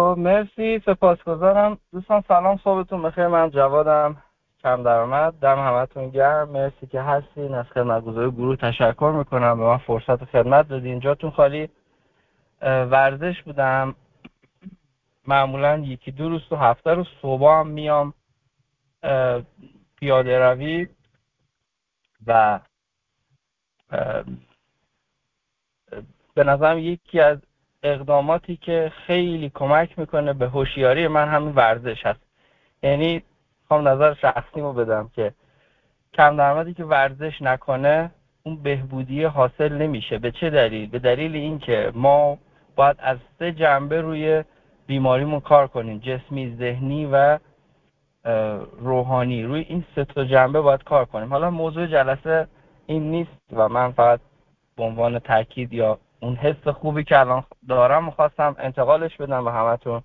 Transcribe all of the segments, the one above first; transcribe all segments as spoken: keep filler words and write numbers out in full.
خب مرسی، سپاسگزارم دوستان. سلام، صبحتون بخیر. من جوادم، کم درآمد. دم همتون گرم، مرسی که هستین. از خدمتگزار گروه تشکر میکنم، به من فرصت خدمت دادین. جاتون خالی. ورزش بودم، معمولا یکی دو روز تو هفته رو صبح هم میام پیاده روی و به نظرم یکی از اقداماتی که خیلی کمک میکنه به هوشیاری من همین ورزش هست. یعنی میخوام نظر شخصیمو بدم که کم درآمدی که ورزش نکنه اون بهبودی حاصل نمیشه. به چه دلیل؟ به دلیل اینکه ما باید از سه جنبه روی بیماریمون کار کنیم، جسمی، ذهنی و روحانی. روی این سه تا جنبه باید کار کنیم. حالا موضوع جلسه این نیست و من فقط به عنوان تاکید یا اون حس خوبی که الان دارم میخواستم انتقالش بدم به همتون.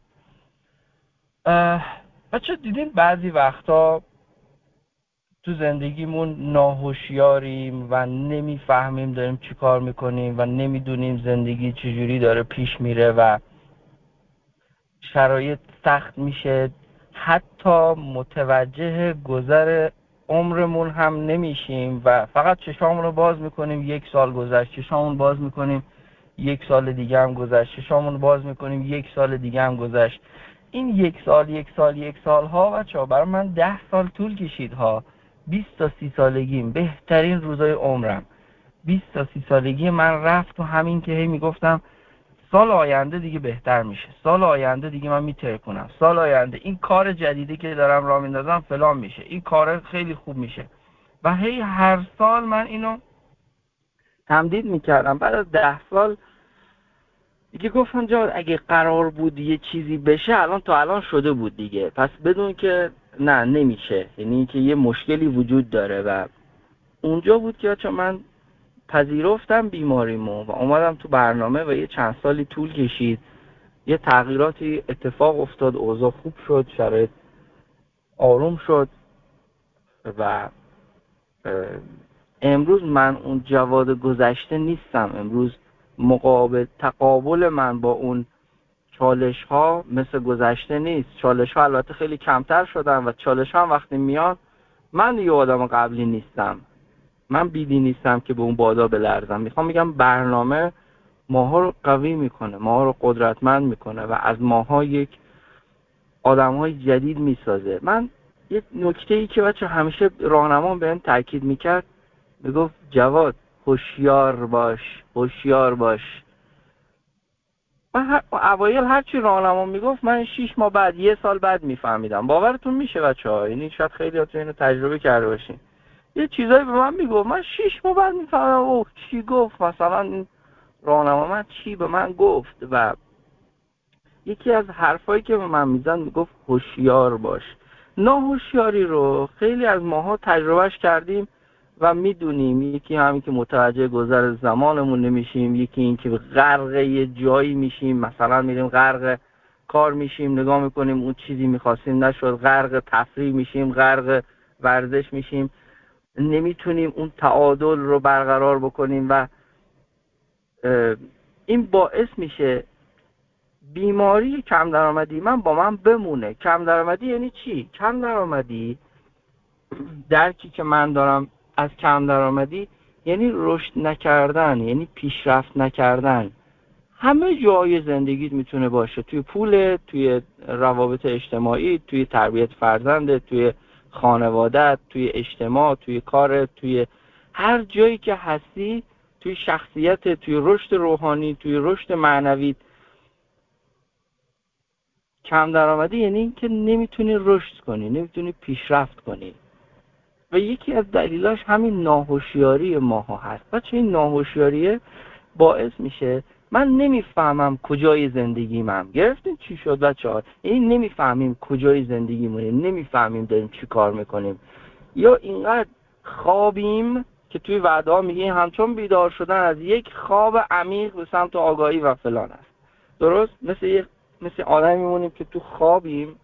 بچه دیدین بعضی وقتا تو زندگیمون ناهوشیاریم و نمیفهمیم داریم چی کار میکنیم و نمیدونیم زندگی چجوری داره پیش میره و شرایط سخت میشه، حتی متوجه گذر عمرمون هم نمیشیم و فقط چشامون رو باز میکنیم یک سال گذشت، چشامون باز میکنیم یک سال دیگه هم گذشت، چشامون باز میکنیم یک سال دیگه هم گذشت. این یک سال یک سال یک سال ها بچه‌ها برای من ده سال طول کشید ها. بیست تا سی سالگیم بهترین روزای عمرم. بیست تا سی سالگی من رفت و همین که هی میگفتم سال آینده دیگه بهتر میشه، سال آینده دیگه من میترکونم، سال آینده این کار جدیدی که دارم راه میندازم فلان میشه، این کار خیلی خوب میشه. و هی هر سال من اینو تمدید میکردم. بعد از ده سال دیگه گفتم جا اگه قرار بود یه چیزی بشه الان تا الان شده بود دیگه، پس بدون که نه نمیشه، یعنی که یه مشکلی وجود داره. و اونجا بود که چون من پذیرفتم بیماریمو و اومدم تو برنامه و یه چند سالی طول کشید، یه تغییراتی اتفاق افتاد، اوضاع خوب شد، شرایط آروم شد و امروز من اون جواد گذشته نیستم. امروز مقابل تقابل من با اون چالش ها مثل گذشته نیست. چالش ها البته خیلی کمتر شدن و چالش ها هم وقتی میان من دیگه آدم قبلی نیستم، من بیدی نیستم که به اون بادا بلرزم. میخوام بگم برنامه ماها رو قوی میکنه، ماها رو قدرتمند میکنه و از ماها یک آدم های جدید میسازه. من یک نکته ای که بچه همیشه راهنمام بهم تاکید میکرد، میگفت جواد هوشیار باش، هوشیار باش. من اوایل هرچی راهنمام میگفت من شیش ماه بعد، یه سال بعد میفهمیدم. باورتون میشه بچه ها؟ یعنی شاید خیلی هاتون اینو تجربه کرده باشین. یه چیزایی به من میگفت من شیش ماه بعد میفهمیدم اوه چی گفت، مثلا این راهنما من چی به من گفت. و یکی از حرفایی که به من میزن میگفت هوشیار باش. ناهوشیاری رو خیلی از ماها تجربهش کردیم و میدونیم. یکی همین که متوجه گذر زمانمون نمیشیم، یکی این که غرق یه جایی میشیم، مثلا میریم غرق کار میشیم، نگاه میکنیم اون چیزی میخواستیم نشد، غرق تفریح میشیم، غرق ورزش میشیم، نمیتونیم اون تعادل رو برقرار بکنیم و این باعث میشه بیماری کم درآمدی من با من بمونه. کم درآمدی یعنی چی؟ کم درآمدی، درکی که من دارم از کم درآمدی یعنی رشد نکردن، یعنی پیشرفت نکردن. همه جای زندگیت میتونه باشه، توی پول، توی روابط اجتماعی، توی تربیت فرزند، توی خانوادت، توی اجتماع، توی کار، توی هر جایی که هستی، توی شخصیت، توی رشد روحانی، توی رشد معنوی. کم درآمدی یعنی این که نمیتونی رشد کنی، نمیتونی پیشرفت کنی و یکی از دلیلاش همین ناهوشیاری ماها هست. بچه این ناهوشیاریه باعث میشه من نمیفهمم کجای زندگیمم. گرفتین چی شد بچه ها؟ این نمیفهمیم کجای زندگیمونه، نمیفهمیم داریم چی کار میکنیم، یا اینقدر خوابیم که توی وعده ها میگه همچون بیدار شدن از یک خواب عمیق به سمت آگاهی و فلان است. درست مثل یک مثل آدم میمونیم که تو خوابیم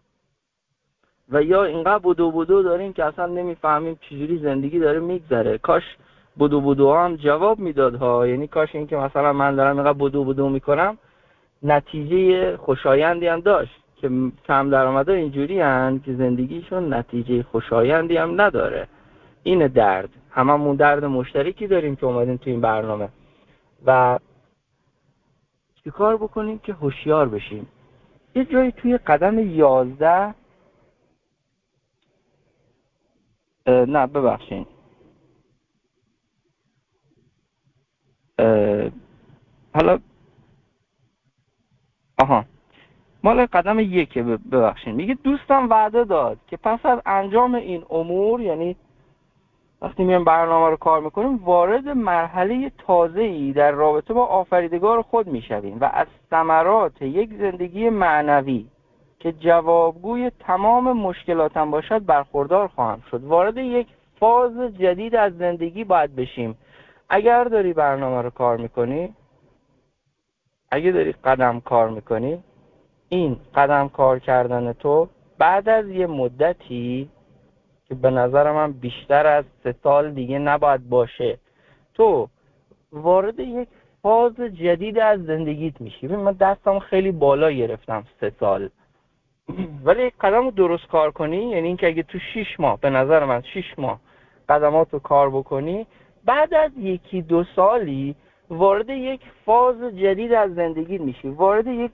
و یا اینقدر بدو بدو داریم که اصلا نمیفهمیم چجوری زندگی داره میگذره. کاش بدو بدو هم جواب میداد ها، یعنی کاش این که مثلا من دارم اینقدر بدو بدو میکنم نتیجه خوشایندی هم داشت که کم درآمدا اینجوری هن که زندگیشون نتیجه خوشایندی هم نداره. این درد هممون درد مشترکی داریم که اومدیم تو این برنامه و چیکار بکنیم که هوشیار بشیم. یه جایی توی قدم یازده نه ببخشین حالا آها مال قدم یکه ببخشین میگه دوستم وعده داد که پس از انجام این امور، یعنی وقتی میایم برنامه رو کار میکنیم، وارد مرحله تازه‌ای در رابطه با آفریدگار خود میشویم و از ثمرات یک زندگی معنوی که جوابگوی تمام مشکلاتم باشد برخوردار خواهم شد. وارد یک فاز جدید از زندگی باید بشیم. اگر داری برنامه رو کار میکنی، اگه داری قدم کار میکنی، این قدم کار کردن تو بعد از یه مدتی که به نظر من بیشتر از سه سال دیگه نباید باشه، تو وارد یک فاز جدید از زندگیت میشی. من دستم خیلی بالا گرفتم سه سال، ولی قدم رو درست کار کنی، یعنی اینکه اگه تو شیش ماه، به نظر من شیش ماه قدمات رو کار بکنی، بعد از یکی دو سالی وارد یک فاز جدید از زندگی میشی، وارد یک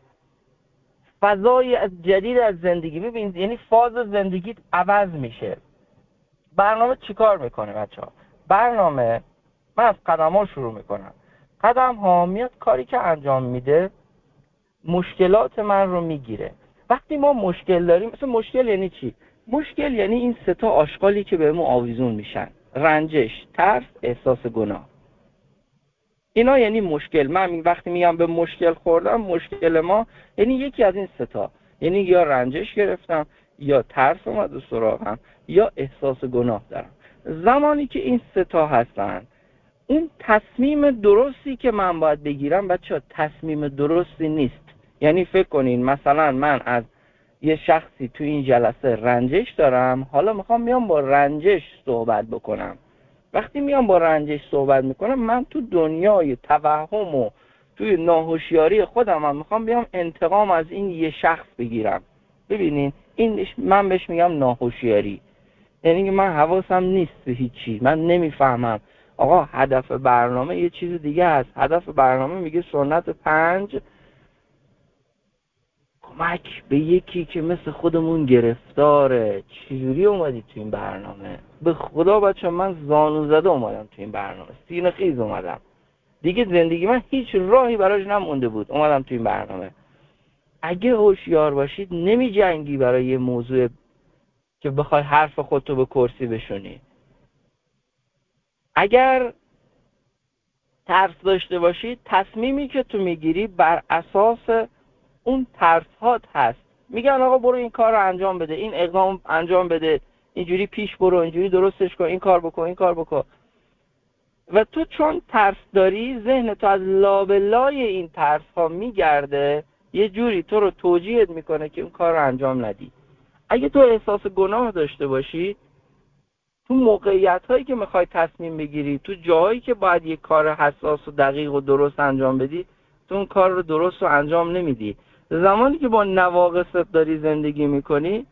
فضای از جدید از زندگی. ببین یعنی فاز زندگیت عوض میشه. برنامه چیکار میکنه بچه‌ها؟ برنامه، من از قدم ها شروع میکنم. قدم ها میاد کاری که انجام میده مشکلات من رو میگیره. وقتی ما مشکل داریم، مثلا مشکل یعنی چی؟ مشکل یعنی این سه تا آشغالی که بهمون آویزون میشن: رنجش، ترس، احساس گناه. اینا یعنی مشکل. من وقتی میگم به مشکل خوردم، مشکل ما یعنی یکی از این سه تا، یعنی یا رنجش گرفتم، یا ترس اومد سراغم، یا احساس گناه دارم. زمانی که این سه تا هستن، اون تصمیم درستی که من باید بگیرم بچه‌ها تصمیم درستی نیست. یعنی فکر کنین مثلا من از یه شخصی تو این جلسه رنجش دارم، حالا میخوام میام با رنجش صحبت بکنم. وقتی میام با رنجش صحبت میکنم، من تو دنیای توهم و توی ناهوشیاری خودم هم میخوام بیام انتقام از این یه شخص بگیرم. ببینین این من بهش میگم ناهوشیاری. یعنی که من حواسم نیست به هیچی، من نمیفهمم آقا هدف برنامه یه چیز دیگه است. هدف برنامه میگه سنت پنج، کمک به یکی که مثل خودمون گرفتاره. چجوری اومدی تو این برنامه؟ به خدا بچه من زانو زده اومدم تو این برنامه، سینه خیز اومدم دیگه. زندگی من هیچ راهی براش نمونده بود، اومدم تو این برنامه. اگه هوشیار باشید نمی جنگی برای یه موضوع که بخوای حرف خودتو به کرسی بشونی. اگر ترس داشته باشی، تصمیمی که تو میگیری بر اساس اون ترس هات هست. میگن آقا برو این کار رو انجام بده، این اقدام انجام بده، اینجوری پیش برو، اینجوری درستش کن، این کار بکن، این کار بکن. و تو چون ترس داری، ذهن تو از لابلای این ترس ها میگرده، یه جوری تو رو توجیهت میکنه که اون کار رو انجام ندی. اگه تو احساس گناه داشته باشی، تو موقعیت هایی که میخوای تصمیم بگیری، تو جاهایی که باید یک کار حساس و دقیق و درست انجام بدی، تو اون کار رو درست و انجام نمیدی. زمانی که با نواقصت داری زندگی میکنی،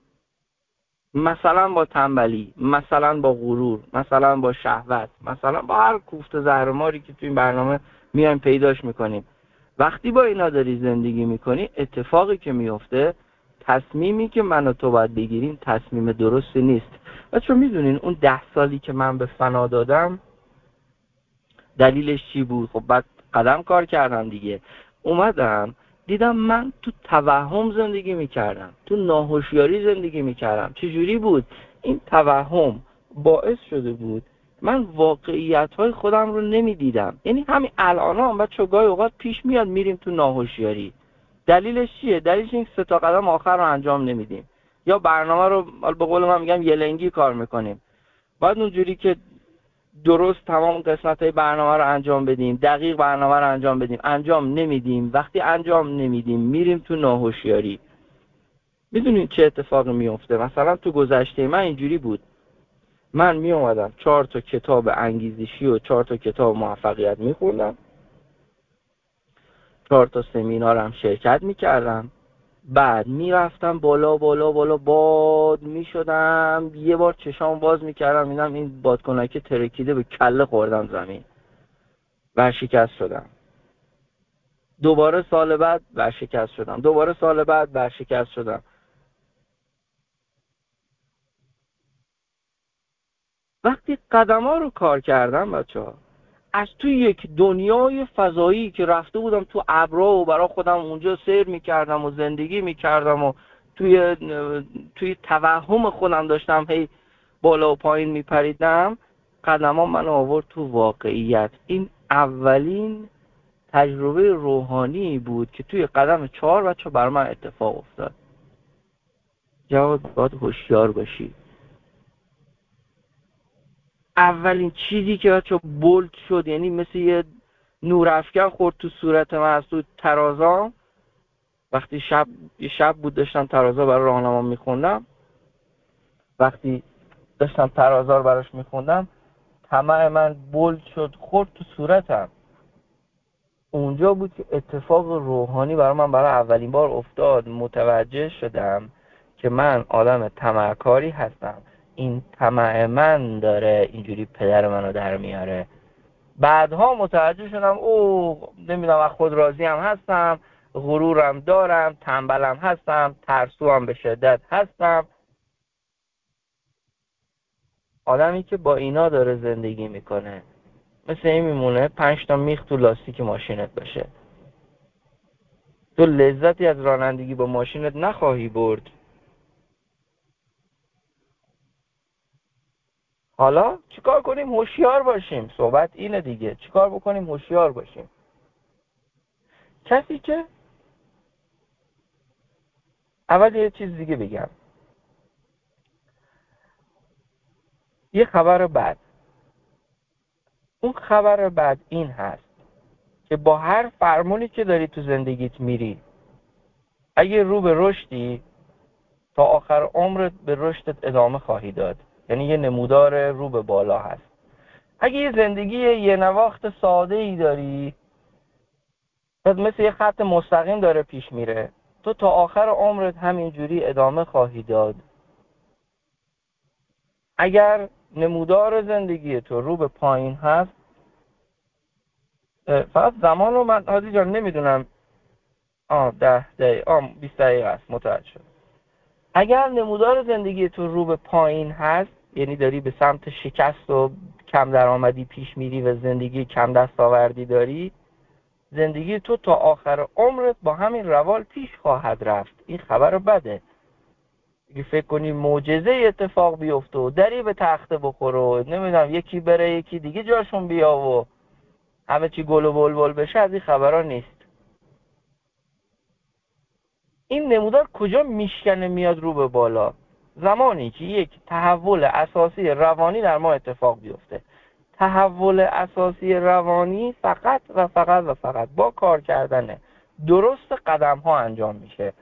مثلا با تنبلی، مثلا با غرور، مثلا با شهوت، مثلا با هر کوفت زهرماری که تو این برنامه میایم پیداش میکنیم، وقتی با اینا داری زندگی میکنی، اتفاقی که میفته، تصمیمی که من و تو باید بگیریم تصمیم درستی نیست. بچه میدونین اون ده سالی که من به فنا دادم دلیلش چی بود؟ خب بعد قدم کار کردم دیگه. اومدم دیدم من تو توهم زندگی میکردم، تو ناهوشیاری زندگی میکردم. چجوری بود؟ این توهم باعث شده بود من واقعیت های خودم رو نمیدیدم. یعنی همین الان هم بچه گاهی اوقات پیش میاد میریم تو ناهوشیاری. دلیلش چیه؟ دلیلش این سه تا قدم آخر رو انجام نمیدیم، یا برنامه رو به قول من میگم یلنگی کار میکنیم. باید اونجوری که درست تمام قسمت‌های برنامه رو انجام بدیم، دقیق برنامه رو انجام بدیم، انجام نمیدیم. وقتی انجام نمیدیم میریم تو ناهوشیاری. میدونین چه اتفاقی میفته؟ مثلا تو گذشته من اینجوری بود، من می اومدم چهار تا کتاب انگیزشی و چهار تا کتاب موفقیت میخوندم، چهار تا سمینارم شرکت میکردم، بعد میرفتم بالا بالا بالا باد میشدم، یه بار چشام باز میکردم اینم این بادکنک ترکیده به کله خوردم زمین، ورشکست شدم. دوباره سال بعد ورشکست شدم، دوباره سال بعد ورشکست شدم. وقتی قدم ها رو کار کردم بچه ها، از توی یک دنیای فضایی که رفته بودم تو ابرها و برای خودم اونجا سیر میکردم و زندگی میکردم و توی توی توهم خودم داشتم هی بالا و پایین میپریدم، قدم ها من آورد تو واقعیت. این اولین تجربه روحانی بود که توی قدم چهار بچه برای من اتفاق افتاد. جواد باید هوشیار باشی. اولین چیزی که بچه بولد شد، یعنی مثل یه نورافکن خورد تو صورت من از تو ترازام. وقتی شب یه شب بود داشتم ترازا برای راهنما میخوندم، وقتی داشتم ترازا رو براش میخوندم طمع من بولد شد خورد تو صورتم. اونجا بود که اتفاق روحانی برای من برای اولین بار افتاد. متوجه شدم که من آدم طمعکاری هستم، این طمع من داره اینجوری پدر منو در میاره. بعدها متوجه شدم او نمیدونم از خود راضی هم هستم، غرورم دارم، تنبلم هستم، ترسو هم به شدت هستم. آدمی که با اینا داره زندگی میکنه مثل این میمونه پنج تا میخ تو لاستیک ماشینت باشه. تو لذتی از رانندگی با ماشینت نخواهی برد. حالا چیکار کنیم؟ هوشیار باشیم. صحبت اینه دیگه، چیکار بکنیم؟ هوشیار باشیم. کسی که اول یه چیز دیگه بگم، یه خبر بد. اون خبر بد این هست که با هر فرمونی که داری تو زندگیت میری، اگه رو به رشدی تا آخر عمرت به رشدت ادامه خواهی داد. یعنی یه نمودار رو به بالا هست. اگه یه زندگی یه نواخت ساده ای داری، مثل یه خط مستقیم داره پیش میره، تو تا آخر عمرت همینجوری ادامه خواهی داد. اگر نمودار زندگی تو رو به پایین هست، فقط زمان رو من حاجی جان نمیدونم، آه ده دقیقه آه بیست دقیقه است، متوجه شد. اگر نمودار زندگی تو رو به پایین هست، یعنی داری به سمت شکست و کم درآمدی پیش میری و زندگی کم دستاوردی داری، زندگی تو تا آخر عمرت با همین روال پیش خواهد رفت. این خبر بده. اگه فکر کنی معجزه اتفاق بیفته و دری به تخته بخوره و نمیدونم یکی بره یکی دیگه جاشون بیا و همه چی گل و بلبل بشه، از این خبرها نیست. این نمودار کجا میشکنه میاد رو به بالا؟ زمانی که یک تحول اساسی روانی در ما اتفاق بیفته. تحول اساسی روانی فقط و فقط و فقط با کار کردن درست قدم ها انجام میشه.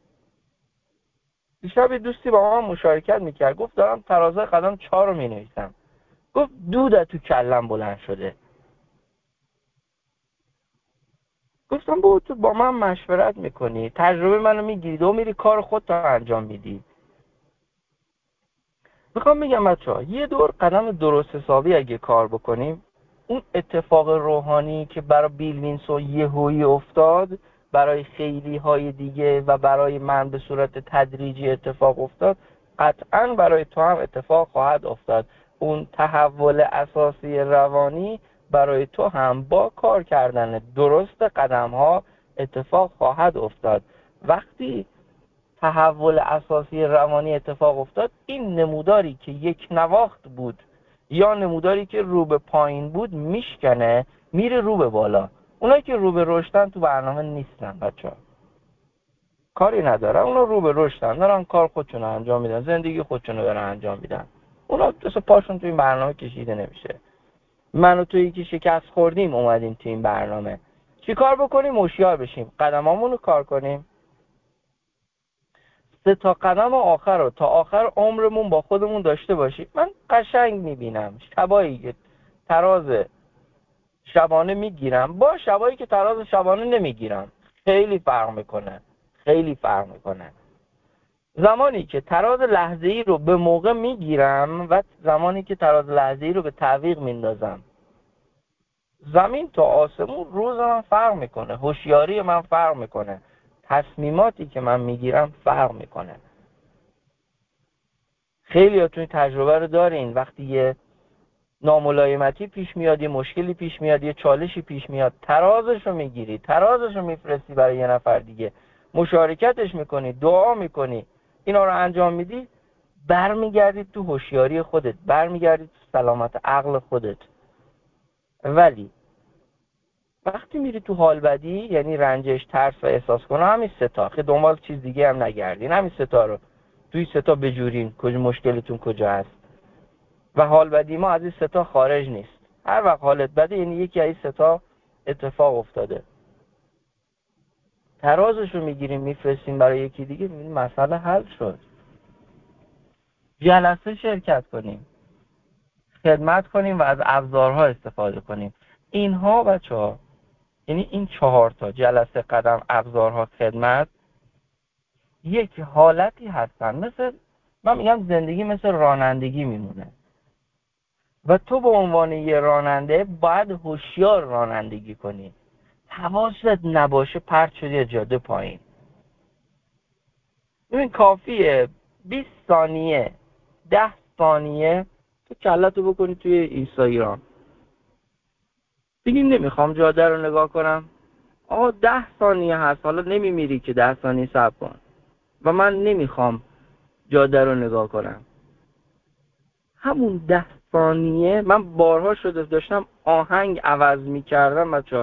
دیشب یه دوستی با من مشارکت میکرد، گفت دارم ترازای قدم چهار رو مینویسم. گفت دود تو کلم بلند شده. گفتم با تو با من مشورت میکنی، تجربه منو میگیری و میری کار خودت رو انجام میدی. میخوام بگم بچه‌ها یه دور قدم درست حسابی اگه کار بکنیم، اون اتفاق روحانی که برای بیل وینسون یهویی افتاد، برای خیلی های دیگه و برای من به صورت تدریجی اتفاق افتاد، قطعاً برای تو هم اتفاق خواهد افتاد. اون تحول اساسی روانی برای تو هم با کار کردن درست قدم ها اتفاق خواهد افتاد. وقتی تحول اساسی روانی اتفاق افتاد، این نموداری که یک نواخت بود یا نموداری که رو به پایین بود میشکنه میره رو به بالا. اونایی که رو به رشدن تو برنامه نیستن بچه‌ها، کاری ندارن. اونا رو به رشدن، دارن کار خودشون انجام میدن، زندگی خودشون رو دارن انجام میدن. اونا مثلا پاشون تو این برنامه کشیده نمیشه. من و تویی که شکست خوردیم اومدیم تو این برنامه. چی کار بکنیم؟ هوشیار بشیم، قدمامون رو کار کنیم. سه تا قدم آخر رو تا آخر عمرمون با خودمون داشته باشیم. من قشنگ میبینم شبایی که تراز شبانه میگیرم با شبایی که تراز شبانه نمیگیرم. خیلی فرق میکنه. خیلی فرق میکنه. زمانی که تراز لحظه‌ای رو به موقع میگیرم و زمانی که تراز لحظه‌ای رو به تعویق میندازم، زمین تا آسمون روز من فرق میکنه، هوشیاری من فرق میکنه، تصمیماتی که من میگیرم فرق میکنه. خیلی هاتون تجربه رو دارین وقتی یه ناملایمتی پیش میاد، یه مشکلی پیش میاد، یه چالشی پیش میاد، ترازش رو میگیری، ترازش رو میفرستی برای یه نفر دیگه، مشارکتش میکنی، دعا میکنی، اینا رو انجام میدی، برمیگردی تو هوشیاری خودت، برمیگردی تو سلامت عقل خودت. ولی وقتی میری تو حال بدی، یعنی رنجش، ترس و احساس کنه، همین ستا، خیلی دنبال چیز دیگه هم نگردین، همین ستا رو توی ستا بجورین کجا مشکلتون کجا هست. و حال بدی ما از این ستا خارج نیست. هر وقت حالت بده یعنی یکی از این ستا اتفاق افتاده. ترازش رو میگیریم میفرستیم برای یکی دیگه، میبینیم مسئله حل شد. جلسه شرکت کنیم، خدمت کنیم و از ابزارها استفاده کنیم. اینها بچه‌ها، یعنی این چهار تا جلسه، قدم، ابزارها، خدمت، یک حالتی هستن. مثل من میگم زندگی مثل رانندگی میمونه و تو به عنوان یه راننده باید هوشیار رانندگی کنی. حواست نباشه پرت شدی از جاده پایین. ببین کافیه بیست ثانیه، ده ثانیه تو کلتو بکنی توی اینستاگرام، بگیم نمیخوام جاده رو نگاه کنم. آقا ده ثانیه هست، حالا نمیمیری که ده ثانیه صبر کن و من نمیخوام جاده رو نگاه کنم. همون ده ثانیه من بارها شده داشتم آهنگ عوض میکردم بچه،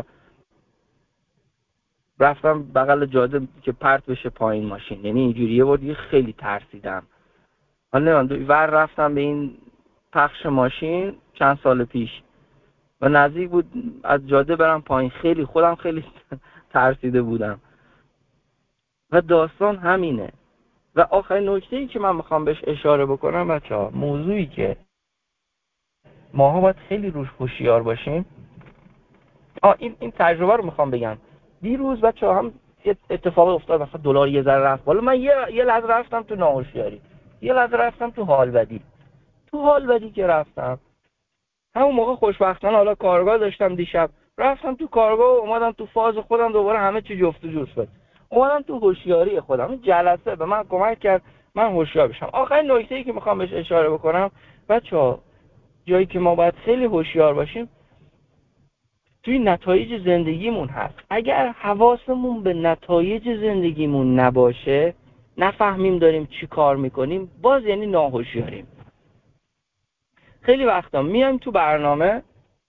رفتم بغل جاده که پرت بشه پایین ماشین. یعنی اینجوری یه بار دیگه خیلی ترسیدم. حالا نمیدونم ور رفتم به این پخش ماشین چند سال پیش و نزدیک بود از جاده برم پایین. خیلی خودم خیلی ترسیده بودم و داستان همینه. و آخرین نکته‌ای که من میخوام بهش اشاره بکنم بچه‌ها، موضوعی که ماها باید خیلی روش هوشیار باشیم. آ این این تجربه رو میخوام بگم. دیروز بچه‌ها هم یه اتفاقی افتاد، مثلا دلار یه ذره رفت بالا، من یه یه لحظه رفتم تو ناهوشیاری، یه لحظه رفتم تو حال بدی. تو حال بدی که رفتم، همون موقع خوشبختانه حالا کارگاه داشتم دیشب، رفتم تو کارگاه و اومدم تو فاز خودم، دوباره همه چی جفت و جور شد، اومدم تو هوشیاری خودم. این جلسه به من کمک کرد من هوشیار بشم. آخرین نکته‌ای که میخوام بهش اشاره بکنم بچه‌ها، جایی که ما باید خیلی هوشیار باشیم توی نتایج زندگیمون هست. اگر حواسمون به نتایج زندگیمون نباشه، نفهمیم داریم چی کار میکنیم، باز یعنی ناهوشیاریم. خیلی وقتا میایم تو برنامه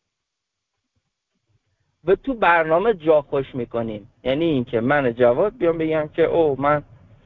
و تو برنامه جا خوش میکنیم. یعنی این که من جواد بیام بگم که او من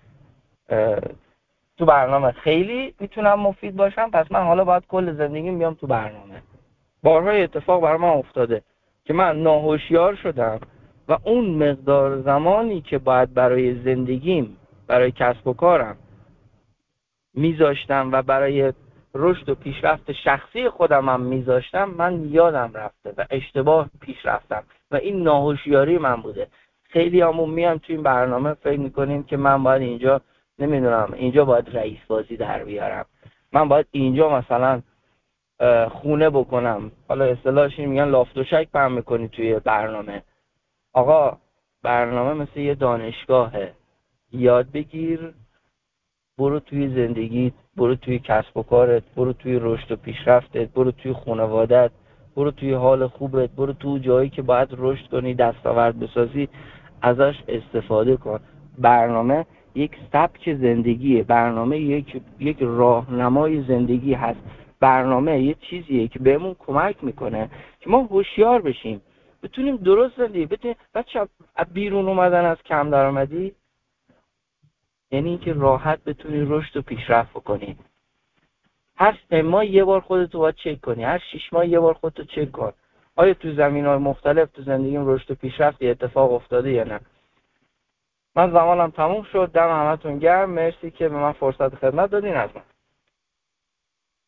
تو برنامه خیلی میتونم مفید باشم، پس من حالا باید کل زندگیم بیام تو برنامه. بارهای اتفاق برای من افتاده که من ناهوشیار شدم و اون مقدار زمانی که باید برای زندگیم، برای کسب و کارم میذاشتم و برای رشد و پیشرفت شخصی خودم هم میذاشتم، من یادم رفته و اشتباه پیش رفتم و این ناهوشیاری من بوده. خیلی همون میان توی این برنامه فکر میکنیم که من باید اینجا نمیدونم اینجا باید رئیس بازی در بیارم، من باید اینجا مثلا خونه بکنم. حالا اصطلاحش این میگن لافت و شک پهم میکنی توی برنامه. آقا برنامه مثل یه دانشگاهه، یاد بگیر، برو توی زندگیت، برو توی کسب و کارت، برو توی رشد و پیشرفتت، برو توی خانوادت، برو توی حال خوبت، برو توی جایی که باید رشد کنی، دستاورد بسازی، ازش استفاده کن. برنامه یک سبک زندگیه، برنامه یک یک راهنمای زندگی هست، برنامه یه چیزیه که بهمون کمک میکنه که ما هوشیار بشیم، بتونیم درست زندگی بتونیم. بچه‌ها بیرون اومدن از کم درآمدی یعنی اینکه راحت بتونی رشد و پیشرفت بکنی. هر سه ماه یه بار خودتو باید چک کنی، هر شش ماه یه بار خودتو چک کن آیا تو زمینه‌های مختلف تو زندگیم رشد و پیشرفت اتفاق افتاده یا نه. من زمانم تموم شد، دم همتون گرم، مرسی که به من فرصت خدمت دادین. از من